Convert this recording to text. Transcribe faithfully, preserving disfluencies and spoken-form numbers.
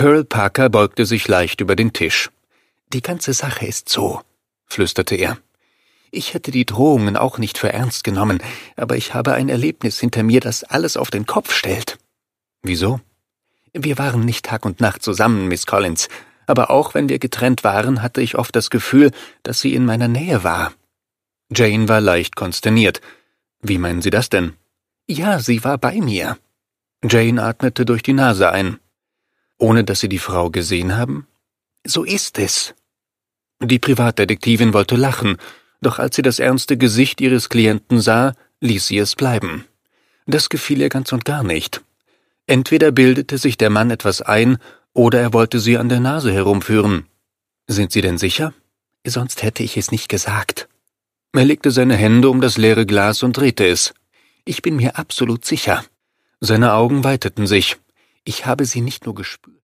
Curl Parker beugte sich leicht über den Tisch. »Die ganze Sache ist so«, flüsterte er. »Ich hätte die Drohungen auch nicht für ernst genommen, aber ich habe ein Erlebnis hinter mir, das alles auf den Kopf stellt.« »Wieso?« »Wir waren nicht Tag und Nacht zusammen, Miss Collins, aber auch wenn wir getrennt waren, hatte ich oft das Gefühl, dass sie in meiner Nähe war.« Jane war leicht konsterniert. »Wie meinen Sie das denn?« »Ja, sie war bei mir.« Jane atmete durch die Nase ein. »Ohne dass Sie die Frau gesehen haben?« »So ist es.« Die Privatdetektivin wollte lachen, doch als sie das ernste Gesicht ihres Klienten sah, ließ sie es bleiben. Das gefiel ihr ganz und gar nicht. Entweder bildete sich der Mann etwas ein, oder er wollte sie an der Nase herumführen. »Sind Sie denn sicher?« »Sonst hätte ich es nicht gesagt.« Er legte seine Hände um das leere Glas und drehte es. »Ich bin mir absolut sicher.« Seine Augen weiteten sich. »Ich habe sie nicht nur gespürt.«